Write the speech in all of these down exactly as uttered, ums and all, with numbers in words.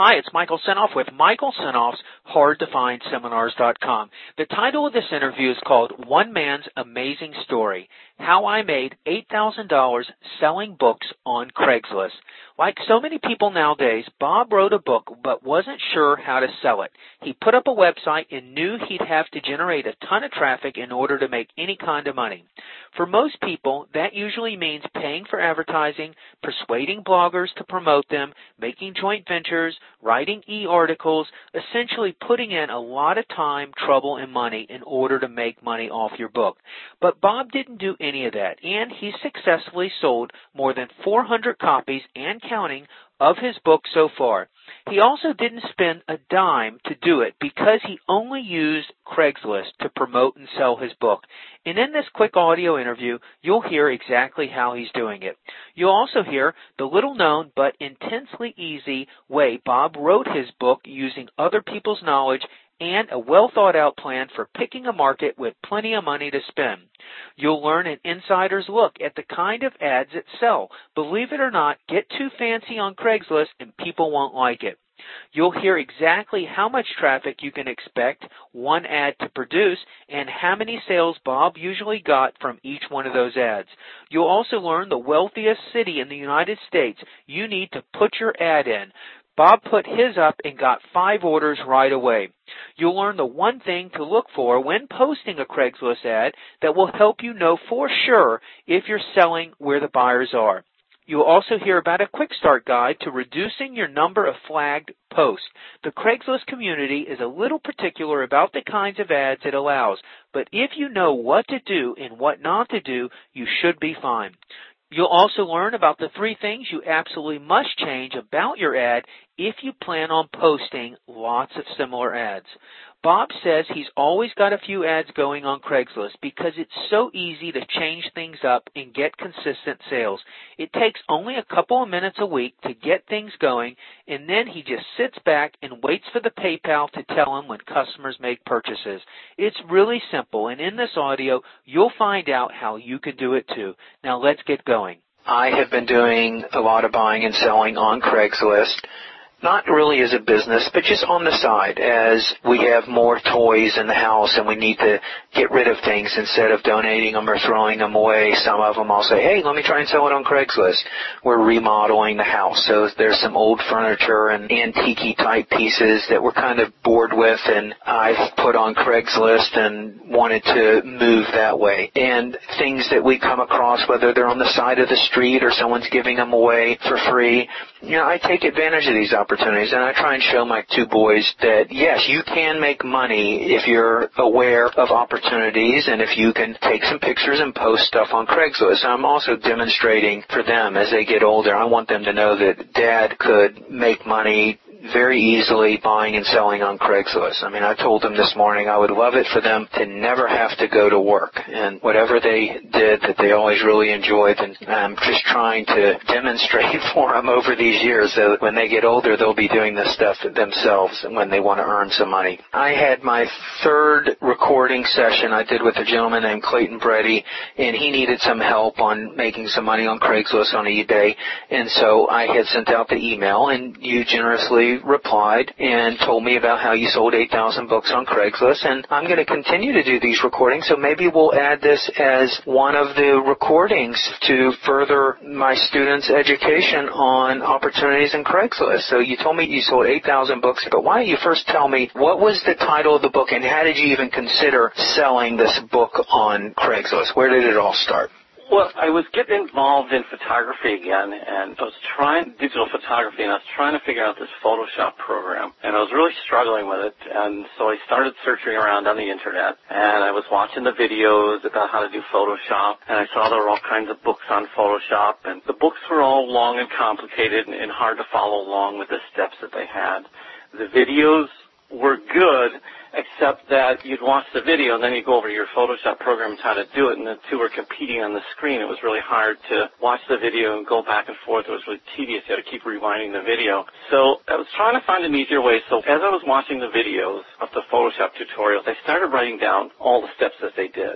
Hi, it's Michael Senoff with Michael Senoff's Hard to Find Seminars dot com. The title of this interview is called One Man's Amazing Story, How I Made eight thousand dollars Selling Books on Craigslist. Like so many people nowadays, Bob wrote a book but wasn't sure how to sell it. He put up a website and knew he'd have to generate a ton of traffic in order to make any kind of money. For most people, that usually means paying for advertising, persuading bloggers to promote them, making joint ventures, writing e-articles, essentially putting in a lot of time, trouble, and money in order to make money off your book. But Bob didn't do any of that, and he successfully sold more than four hundred copies and counting of his book so far. He also didn't spend a dime to do it because he only used Craigslist to promote and sell his book. And in this quick audio interview, you'll hear exactly how he's doing it. You'll also hear the little-known but intensely easy way Bob wrote his book using other people's knowledge and a well-thought-out plan for picking a market with plenty of money to spend. You'll learn an insider's look at the kind of ads that sell. Believe it or not, get too fancy on Craigslist and people won't like it. You'll hear exactly how much traffic you can expect one ad to produce and how many sales Bob usually got from each one of those ads. You'll also learn the wealthiest city in the United States you need to put your ad in. Bob put his up and got five orders right away. You'll learn the one thing to look for when posting a Craigslist ad that will help you know for sure if you're selling where the buyers are. You'll also hear about a quick start guide to reducing your number of flagged posts. The Craigslist community is a little particular about the kinds of ads it allows, but if you know what to do and what not to do, you should be fine. You'll also learn about the three things you absolutely must change about your ad if you plan on posting lots of similar ads. Bob says he's always got a few ads going on Craigslist because it's so easy to change things up and get consistent sales. It takes only a couple of minutes a week to get things going, and then he just sits back and waits for the PayPal to tell him when customers make purchases. It's really simple, and in this audio, you'll find out how you can do it too. Now let's get going. I have been doing a lot of buying and selling on Craigslist. Not really as a business, but just on the side as we have more toys in the house and we need to get rid of things instead of donating them or throwing them away. Some of them I'll say, hey, let me try and sell it on Craigslist. We're remodeling the house, so there's some old furniture and antique type pieces that we're kind of bored with, and I've put on Craigslist and wanted to move that way. And things that we come across, whether they're on the side of the street or someone's giving them away for free, you know, I take advantage of these opportunities. opportunities, and I try and show my two boys that, yes, you can make money if you're aware of opportunities and if you can take some pictures and post stuff on Craigslist. I'm also demonstrating for them as they get older. I want them to know that Dad could make money very easily buying and selling on Craigslist. I mean, I told them this morning I would love it for them to never have to go to work. And whatever they did that they always really enjoyed, and I'm just trying to demonstrate for them over these years so that when they get older, they'll be doing this stuff themselves when they want to earn some money. I had my third recording session I did with a gentleman named Clayton Brady, and he needed some help on making some money on Craigslist on eBay. And so I had sent out the email, and you generously replied and told me about how you sold eight thousand books on Craigslist, and I'm going to continue to do these recordings, so maybe we'll add this as one of the recordings to further my students' education on opportunities in Craigslist. So you told me you sold eight thousand books, but why don't you first tell me what was the title of the book and how did you even consider selling this book on Craigslist? Where did it all start? Well, I was getting involved in photography again, and I was trying digital photography, and I was trying to figure out this Photoshop program, and I was really struggling with it, and so I started searching around on the Internet, and I was watching the videos about how to do Photoshop, and I saw there were all kinds of books on Photoshop, and the books were all long and complicated and, and hard to follow along with the steps that they had. The videos were good, except that you'd watch the video and then you'd go over to your Photoshop program and how to do it, and the two were competing on the screen. It was really hard to watch the video and go back and forth. It was really tedious. You had to keep rewinding the video. So I was trying to find an easier way. So as I was watching the videos of the Photoshop tutorials, I started writing down all the steps that they did.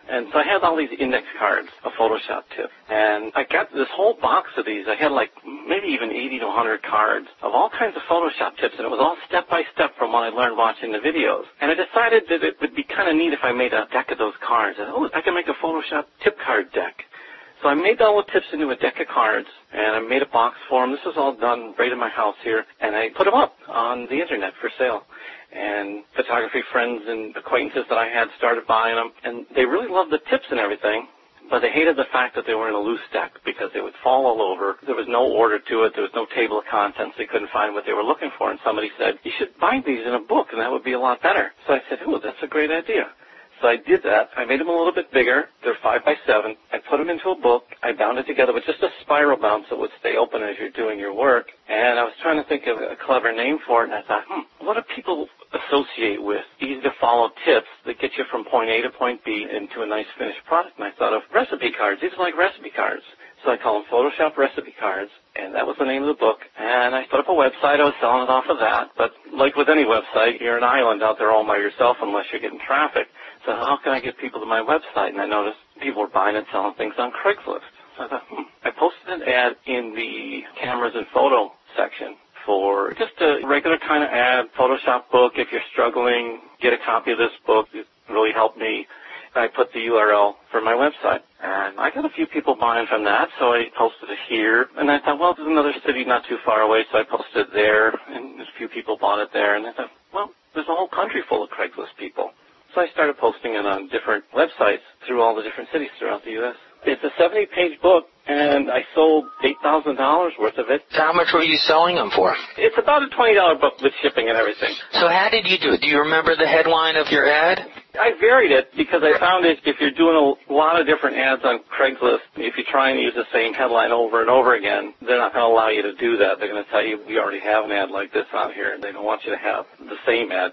And so I had all these index cards of Photoshop tips. And I got this whole box of these. I had like maybe even eighty to one hundred cards of all kinds of Photoshop tips, and it was all step-by-step from what I learned watching the videos. And I decided that it would be kind of neat if I made a deck of those cards. And, oh, I can make a Photoshop tip card deck. So I made all the tips into a deck of cards, and I made a box for them. This was all done right in my house here, and I put them up on the Internet for sale. And photography friends and acquaintances that I had started buying them, and they really loved the tips and everything, but they hated the fact that they were in a loose deck because they would fall all over. There was no order to it. There was no table of contents. They couldn't find what they were looking for, and somebody said, you should bind these in a book, and that would be a lot better. So I said, oh, that's a great idea. So I did that. I made them a little bit bigger. They're five by seven. I put them into a book. I bound it together with just a spiral bound so it would stay open as you're doing your work. And I was trying to think of a clever name for it, and I thought, hmm, what do people associate with easy-to-follow tips that get you from point A to point B into a nice finished product? And I thought of recipe cards. These are like recipe cards. So I call them Photoshop recipe cards, and that was the name of the book. And I put up a website. I was selling it off of that. But like with any website, you're an island out there all by yourself unless you're getting traffic. So how can I get people to my website? And I noticed people were buying and selling things on Craigslist. So I thought, hmm. I posted an ad in the cameras and photo section for just a regular kind of ad, Photoshop book. If you're struggling, get a copy of this book. It really helped me. I put the U R L for my website. And I got a few people buying from that, so I posted it here. And I thought, well, there's another city not too far away, so I posted it there, and a few people bought it there. And I thought, well, there's a whole country full of Craigslist people. So I started posting it on different websites through all the different cities throughout the U S It's a seventy-page book, and I sold eight thousand dollars worth of it. So how much were you selling them for? It's about a twenty dollar book with shipping and everything. So how did you do it? Do you remember the headline of your ad? I varied it because I found it if you're doing a lot of different ads on Craigslist, if you try and use the same headline over and over again, they're not going to allow you to do that. They're going to tell you, we already have an ad like this on here, and they don't want you to have the same ad.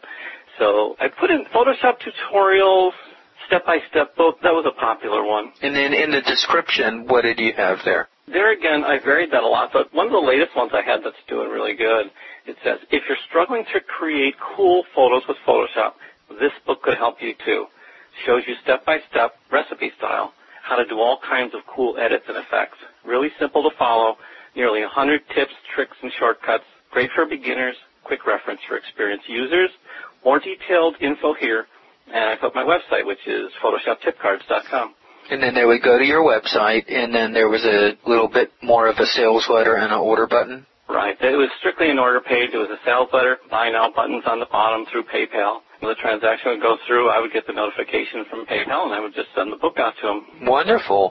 So I put in Photoshop tutorials, step-by-step book. That was a popular one. And then in the description, what did you have there? There again, I varied that a lot, but one of the latest ones I had that's doing really good, it says, if you're struggling to create cool photos with Photoshop, this book could help you too. Shows you step-by-step, recipe style, how to do all kinds of cool edits and effects. Really simple to follow, nearly one hundred tips, tricks, and shortcuts. Great for beginners, quick reference for experienced users. More detailed info here, and I put my website, which is photoshop tip cards dot com. And then they would go to your website, and then there was a little bit more of a sales letter and an order button? Right. It was strictly an order page. It was a sales letter, buy now buttons on the bottom through PayPal. When the transaction would go through, I would get the notification from PayPal, and I would just send the book out to them. Wonderful.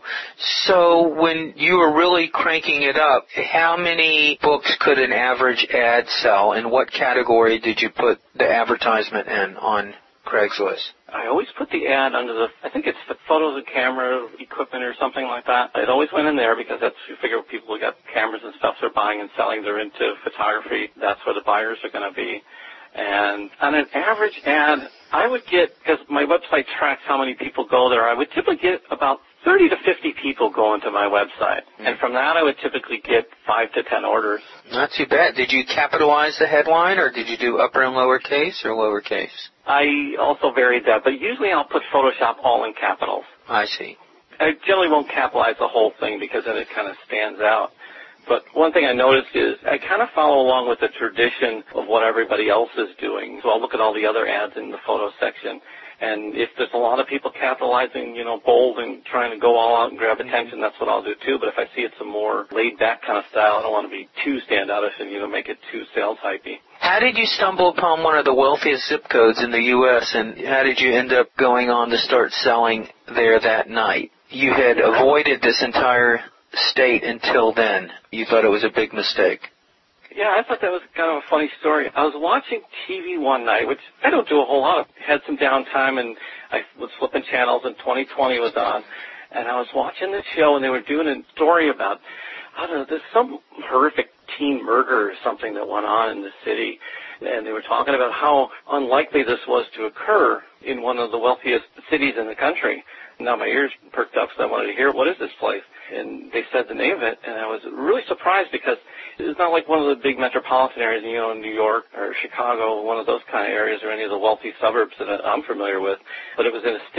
So when you were really cranking it up, how many books could an average ad sell, and what category did you put the advertisement in on Craigslist? I always put the ad under the, I think it's the photos and camera equipment or something like that. It always went in there because that's, you figure people who got cameras and stuff they're buying and selling, they're into photography. That's where the buyers are going to be. And on an average ad, I would get, because my website tracks how many people go there, I would typically get about thirty to fifty people going to my website. Mm-hmm. And from that, I would typically get five to ten orders. Not too bad. Did you capitalize the headline, or did you do upper and lower case or lower case? I also varied that, but usually I'll put Photoshop all in capitals. I see. I generally won't capitalize the whole thing because then it kind of stands out. But one thing I noticed is I kind of follow along with the tradition of what everybody else is doing. So I'll look at all the other ads in the photo section. And if there's a lot of people capitalizing, you know, bold and trying to go all out and grab attention, that's what I'll do too. But if I see it's a more laid-back kind of style, I don't want to be too standoutish and, you know, make it too sales hypey. How did you stumble upon one of the wealthiest zip codes in the U S, and how did you end up going on to start selling there that night? You had avoided this entire state until then. You thought it was a big mistake. Yeah, I thought that was kind of a funny story. I was watching T V one night, which I don't do a whole lot of. Had some downtime, and I was flipping channels, and twenty twenty was on. And I was watching the show, and they were doing a story about, I don't know, there's some horrific teen murder or something that went on in the city. And they were talking about how unlikely this was to occur in one of the wealthiest cities in the country. Now my ears perked up, so I wanted to hear, what is this place? And they said the name of it, and I was really surprised because it's not like one of the big metropolitan areas, you know, New York or Chicago, one of those kind of areas, or any of the wealthy suburbs that I'm familiar with. But it was in a state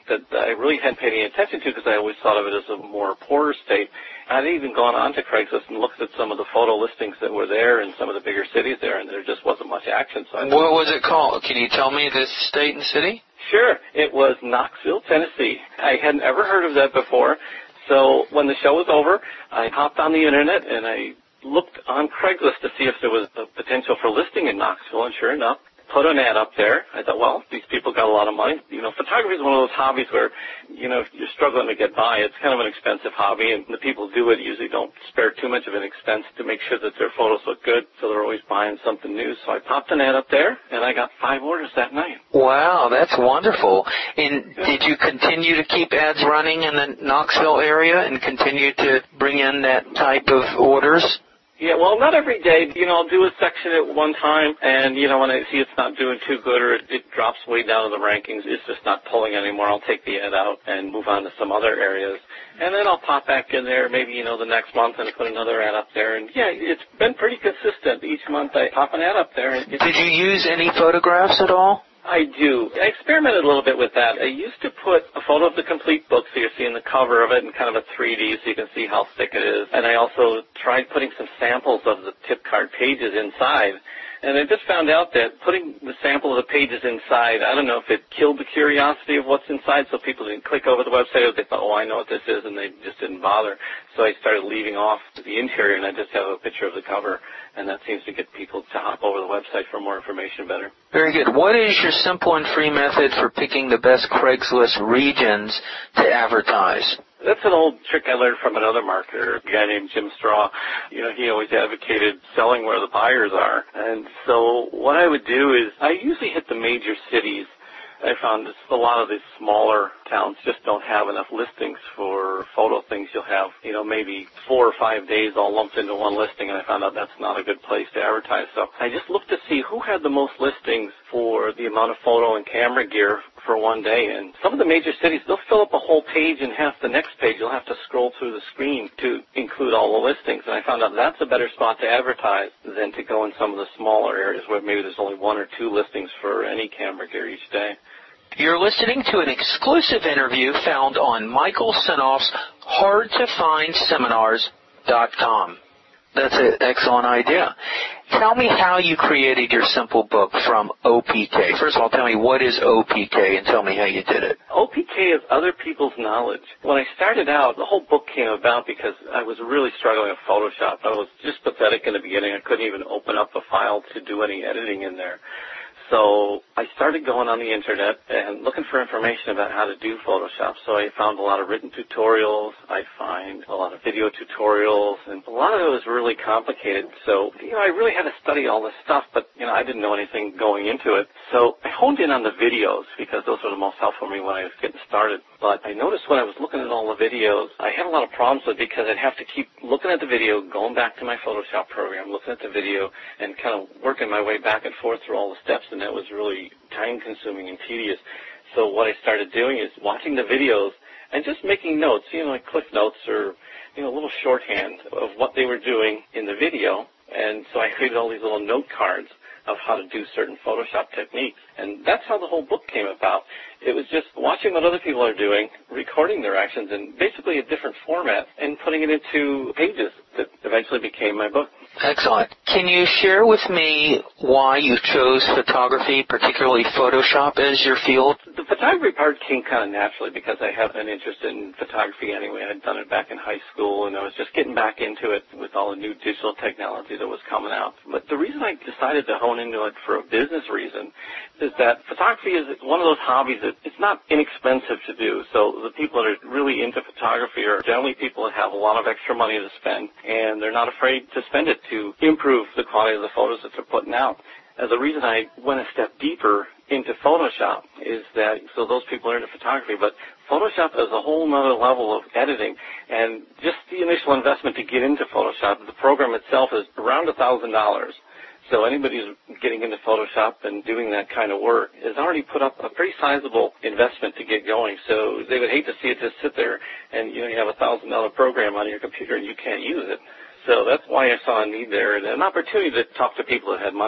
that I really hadn't paid any attention to because I always thought of it as a more poorer state. I'd even gone on to Craigslist and looked at some of the photo listings that were there in some of the bigger cities there, and there just wasn't much action. So I what was it called? Can you tell me this state and city? Sure. It was Knoxville, Tennessee. I hadn't ever heard of that before. So when the show was over, I hopped on the Internet and I looked on Craigslist to see if there was a potential for listing in Knoxville, and sure enough, put an ad up there. I thought, well, these people got a lot of money. You know, photography is one of those hobbies where, you know, if you're struggling to get by, it's kind of an expensive hobby, and the people who do it usually don't spare too much of an expense to make sure that their photos look good, so they're always buying something new. So I popped an ad up there, and I got five orders that night. Wow, that's wonderful. And did you continue to keep ads running in the Knoxville area and continue to bring in that type of orders? Yeah, well, not every day. You know, I'll do a section at one time, and, you know, when I see it's not doing too good or it, it drops way down in the rankings, it's just not pulling anymore, I'll take the ad out and move on to some other areas. And then I'll pop back in there maybe, you know, the next month and put another ad up there. And, yeah, it's been pretty consistent. Each month I pop an ad up there. And Did you use any photographs at all? I do. I experimented a little bit with that. I used to put a photo of the complete book, so you're seeing the cover of it in kind of a three D so you can see how thick it is. And I also tried putting some samples of the tip card pages inside. And I just found out that putting the sample of the pages inside, I don't know if it killed the curiosity of what's inside, so people didn't click over the website, or they thought, oh, I know what this is, and they just didn't bother. So I started leaving off the interior, and I just have a picture of the cover, and that seems to get people to hop over the website for more information better. Very good. What is your simple and free method for picking the best Craigslist regions to advertise? That's an old trick I learned from another marketer, a guy named Jim Straw. You know, he always advocated selling where the buyers are. And so what I would do is I usually hit the major cities. I found this, a lot of these smaller towns just don't have enough listings for photo things. You'll have, you know, maybe four or five days all lumped into one listing, and I found out that's not a good place to advertise. So I just looked to see who had the most listings for the amount of photo and camera gear for one day. And some of the major cities, they'll fill up a whole page, and half the next page you'll have to scroll through the screen to include all the listings. And I found out that's a better spot to advertise than to go in some of the smaller areas where maybe there's only one or two listings for any camera gear each day. You're listening to an exclusive interview found on Michael Senoff's hard to find seminars dot com. That's an excellent idea. Tell me how you created your simple book from O P K. First of all, tell me what is O P K and tell me how you did it. O P K is other people's knowledge. When I started out, the whole book came about because I was really struggling with Photoshop. I was just pathetic in the beginning. I couldn't even open up a file to do any editing in there. So I started going on the Internet and looking for information about how to do Photoshop. So I found a lot of written tutorials. I find a lot of video tutorials, and a lot of it was really complicated. So, you know, I really had to study all this stuff, but, you know, I didn't know anything going into it. So I honed in on the videos because those were the most helpful for me when I was getting started. But I noticed when I was looking at all the videos, I had a lot of problems with it because I'd have to keep looking at the video, going back to my Photoshop program, looking at the video, and kind of working my way back and forth through all the steps. And that was really time-consuming and tedious. So what I started doing is watching the videos and just making notes, you know, like cliff notes or, you know, a little shorthand of what they were doing in the video. And so I created all these little note cards of how to do certain Photoshop techniques. And that's how the whole book came about. It was just watching what other people are doing, recording their actions in basically a different format, and putting it into pages that eventually became my book. Excellent. Can you share with me why you chose photography, particularly Photoshop, as your field? The photography part came kind of naturally because I have an interest in photography anyway. I'd done it back in high school, and I was just getting back into it with all the new digital technology that was coming out. But the reason I decided to hone into it for a business reason is that photography is one of those hobbies that it's not inexpensive to do. So the people that are really into photography are generally people that have a lot of extra money to spend, and they're not afraid to spend it to improve the quality of the photos that they're putting out. And the reason I went a step deeper into Photoshop is that, so those people are into photography, but Photoshop is a whole nother level of editing, and just the initial investment to get into Photoshop, the program itself is around one thousand dollars. So anybody who's getting into Photoshop and doing that kind of work has already put up a pretty sizable investment to get going. So they would hate to see it just sit there and, you know, you have a one thousand dollar program on your computer and you can't use it. So that's why I saw a need there and an opportunity to talk to people that had money.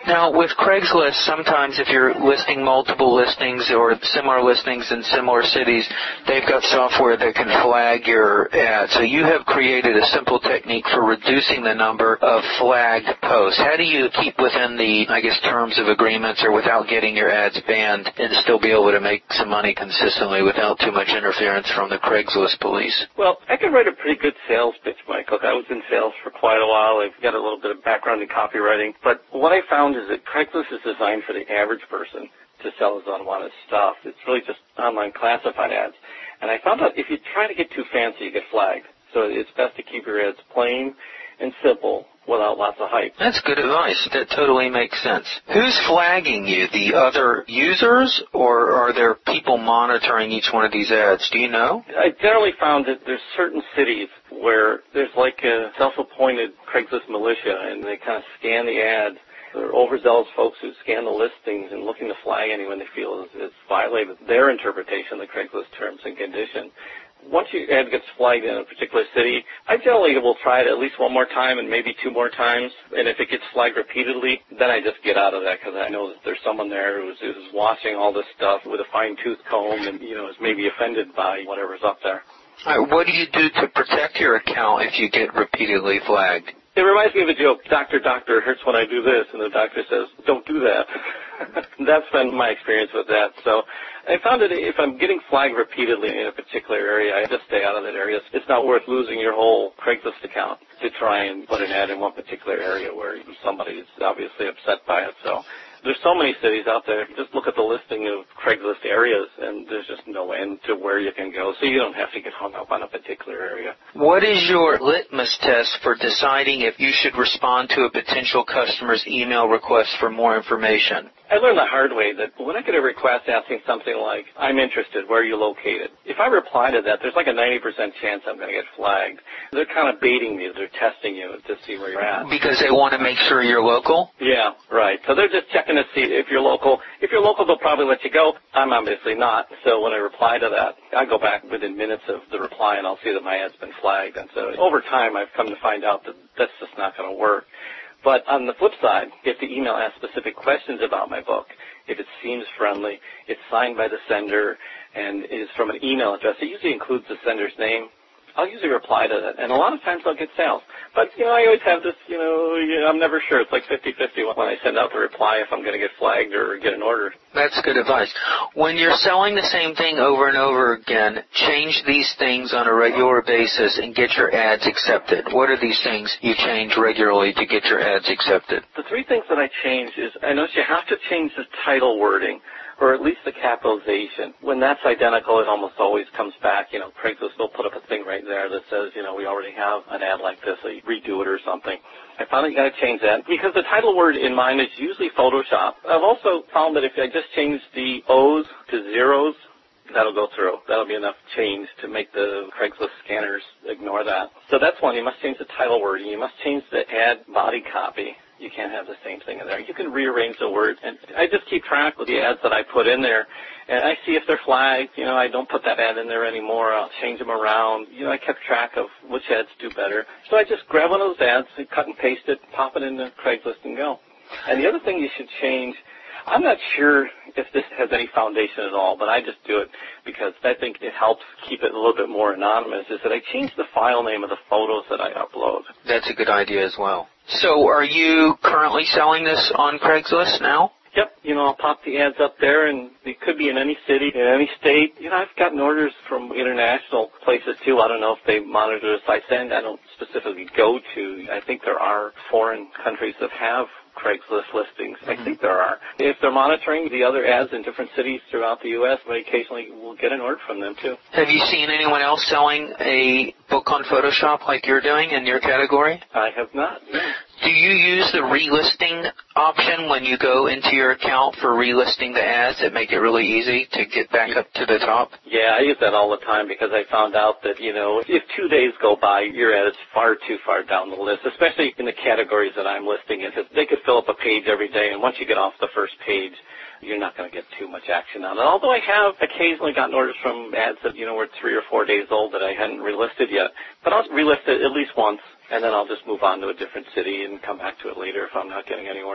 Now, with Craigslist, sometimes if you're listing multiple listings or similar listings in similar cities, they've got software that can flag your ad. So you have created a simple technique for reducing the number of flagged posts. How do you keep within the, I guess, terms of agreements or without getting your ads banned and still be able to make some money consistently without too much interference from the Craigslist police? Well, I can write a pretty good sales pitch, Michael. I was in sales for quite a while. I've got a little bit of background in copywriting. But what I found is that Craigslist is designed for the average person to sell his unwanted stuff. It's really just online classified ads. And I found out if you try to get too fancy, you get flagged. So it's best to keep your ads plain and simple without lots of hype. That's good advice. That totally makes sense. Who's flagging you? The other users, or are there people monitoring each one of these ads? Do you know? I generally found that there's certain cities where there's like a self-appointed Craigslist militia, and they kind of scan the ads. There are overzealous folks who scan the listings and looking to flag anyone they feel is, is violated their interpretation of the Craigslist terms and conditions. Once your ad gets flagged in a particular city, I generally will try it at least one more time and maybe two more times. And if it gets flagged repeatedly, then I just get out of that because I know that there's someone there who's, who's watching all this stuff with a fine-tooth comb and, you know, is maybe offended by whatever's up there. All right, what do you do to protect your account if you get repeatedly flagged? It reminds me of a joke. Doctor, doctor, it hurts when I do this. And the doctor says, don't do that. That's been my experience with that. So I found that if I'm getting flagged repeatedly in a particular area, I just stay out of that area. It's not worth losing your whole Craigslist account to try and put an ad in one particular area where somebody is obviously upset by it. So there's so many cities out there. Just look at the listing of Craigslist areas, and there's just no end to where you can go, so you don't have to get hung up on a particular area. What is your litmus test for deciding if you should respond to a potential customer's email request for more information? I learned the hard way that when I get a request asking something like, I'm interested, where are you located? If I reply to that, there's like a ninety percent chance I'm going to get flagged. They're kind of baiting me. They're testing you to see where you're at. Because they want to make sure you're local? Yeah, right. So they're just checking to see if you're local. If you're local, they'll probably let you go. I'm obviously not. So when I reply to that, I go back within minutes of the reply, and I'll see that my ad's been flagged. And so over time, I've come to find out that that's just not going to work. But on the flip side, if the email asks specific questions about my book, if it seems friendly, it's signed by the sender, and is from an email address, it usually includes the sender's name, I'll usually reply to that. And a lot of times I'll get sales. But, you know, I always have this, you know, I'm never sure. It's like fifty-fifty when I send out the reply if I'm going to get flagged or get an order. That's good advice. When you're selling the same thing over and over again, change these things on a regular basis and get your ads accepted. What are these things you change regularly to get your ads accepted? The three things that I change is I notice you have to change the title wording, or at least the capitalization. When that's identical, it almost always comes back. You know, Craigslist will put up a thing right there that says, you know, we already have an ad like this, so you redo it or something. I finally got to change that because the title word in mine is usually Photoshop. I've also found that if I just change the O's to zeros, that'll go through. That'll be enough change to make the Craigslist scanners ignore that. So that's one. You must change the title wording. You must change the ad body copy. You can't have the same thing in there. You can rearrange the words. And I just keep track of the ads that I put in there, and I see if they're flagged. You know, I don't put that ad in there anymore. I'll change them around. You know, I kept track of which ads do better. So I just grab one of those ads and cut and paste it, pop it into Craigslist, and go. And the other thing you should change, I'm not sure if this has any foundation at all, but I just do it because I think it helps keep it a little bit more anonymous, is that I change the file name of the photos that I upload. That's a good idea as well. So are you currently selling this on Craigslist now? Yep. You know, I'll pop the ads up there, and it could be in any city, in any state. You know, I've gotten orders from international places, too. I don't know if they monitor the sites, and I don't specifically go to. I think there are foreign countries that have Craigslist listings. I think there are. If they're monitoring the other ads in different cities throughout the U S, we occasionally will get an order from them, too. Have you seen anyone else selling a book on Photoshop like you're doing in your category? I have not. No. Do you use the relisting option when you go into your account for relisting the ads that make it really easy to get back up to the top? Yeah, I use that all the time because I found out that, you know, if two days go by, your ad is far too far down the list, especially in the categories that I'm listing in, because they could fill up a page every day, and once you get off the first page, you're not going to get too much action on it. Although I have occasionally gotten orders from ads that, you know, were three or four days old that I hadn't relisted yet. But I'll relist it at least once, and then I'll just move on to a different city and come back to it later if I'm not getting any orders.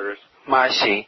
I see.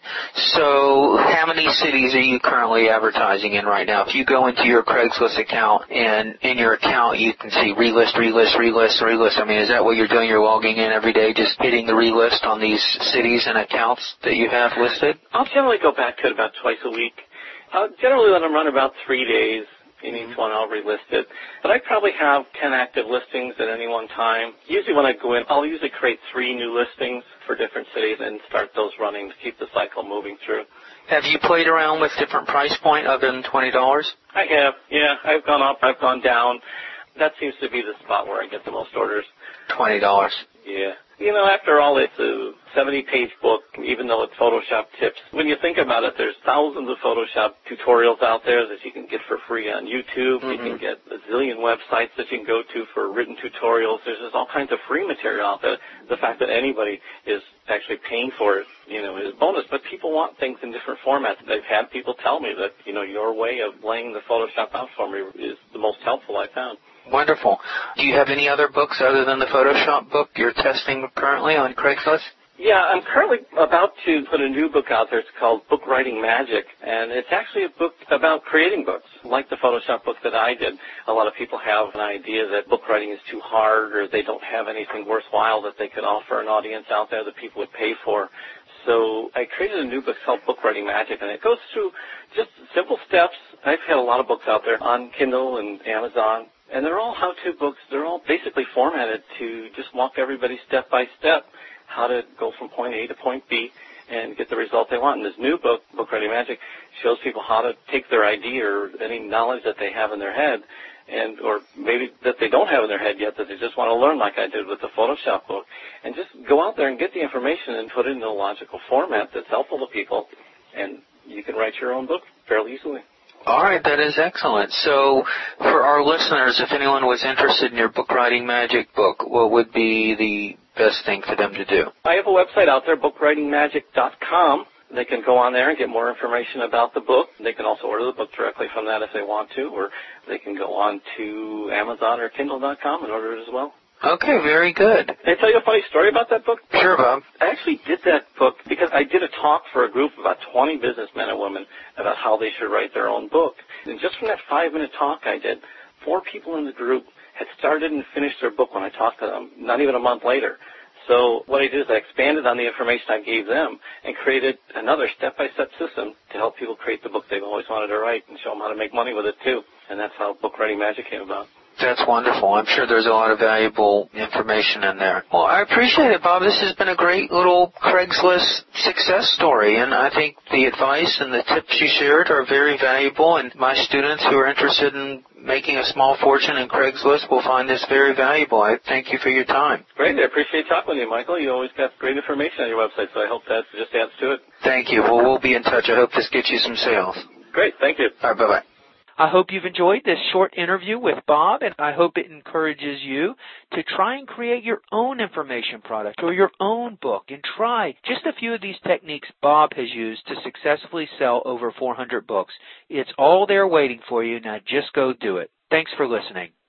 So how many cities are you currently advertising in right now? If you go into your Craigslist account and in your account you can see relist, relist, relist, relist. I mean, is that what you're doing? You're logging in every day, just hitting the relist on these cities and accounts that you have listed? I'll generally go back to it about twice a week. I'll generally let them run about three days. In each one, I'll relist it. But I probably have ten active listings at any one time. Usually when I go in, I'll usually create three new listings for different cities and start those running to keep the cycle moving through. Have you played around with different price point other than twenty dollars? I have, yeah. I've gone up, I've gone down. That seems to be the spot where I get the most orders. twenty dollars. Yeah. You know, after all, it's a seventy-page book, even though it's Photoshop tips. When you think about it, there's thousands of Photoshop tutorials out there that you can get for free on YouTube. Mm-hmm. You can get a zillion websites that you can go to for written tutorials. There's just all kinds of free material out there. The fact that anybody is actually paying for it, you know, is a bonus. But people want things in different formats. They've had people tell me that, you know, your way of laying the Photoshop out for me is the most helpful I found. Wonderful. Do you have any other books other than the Photoshop book you're testing currently on Craigslist? Yeah, I'm currently about to put a new book out there. It's called Book Writing Magic, and it's actually a book about creating books, like the Photoshop book that I did. A lot of people have an idea that book writing is too hard or they don't have anything worthwhile that they could offer an audience out there that people would pay for. So I created a new book called Book Writing Magic, and it goes through just simple steps. I've had a lot of books out there on Kindle and Amazon. And they're all how-to books. They're all basically formatted to just walk everybody step by step how to go from point A to point B and get the result they want. And this new book, Book Writing Magic, shows people how to take their idea or any knowledge that they have in their head and or maybe that they don't have in their head yet that they just want to learn like I did with the Photoshop book and just go out there and get the information and put it in a logical format that's helpful to people. And you can write your own book fairly easily. All right, that is excellent. So for our listeners, if anyone was interested in your Book Writing Magic book, what would be the best thing for them to do? I have a website out there, book writing magic dot com. They can go on there and get more information about the book. They can also order the book directly from that if they want to, or they can go on to Amazon or Kindle dot com and order it as well. Okay, very good. Can I tell you a funny story about that book? Sure, Bob. I actually did that book because I did a talk for a group of about twenty businessmen and women about how they should write their own book. And just from that five-minute talk I did, four people in the group had started and finished their book when I talked to them, not even a month later. So what I did is I expanded on the information I gave them and created another step-by-step system to help people create the book they've always wanted to write and show them how to make money with it, too. And that's how Book Writing Magic came about. That's wonderful. I'm sure there's a lot of valuable information in there. Well, I appreciate it, Bob. This has been a great little Craigslist success story, and I think the advice and the tips you shared are very valuable, and my students who are interested in making a small fortune in Craigslist will find this very valuable. I thank you for your time. Great. I appreciate talking with you, Michael. You always got great information on your website, so I hope that just adds to it. Thank you. Well, we'll be in touch. I hope this gets you some sales. Great. Thank you. All right. Bye-bye. I hope you've enjoyed this short interview with Bob, and I hope it encourages you to try and create your own information product or your own book and try just a few of these techniques Bob has used to successfully sell over four hundred books. It's all there waiting for you. Now just go do it. Thanks for listening.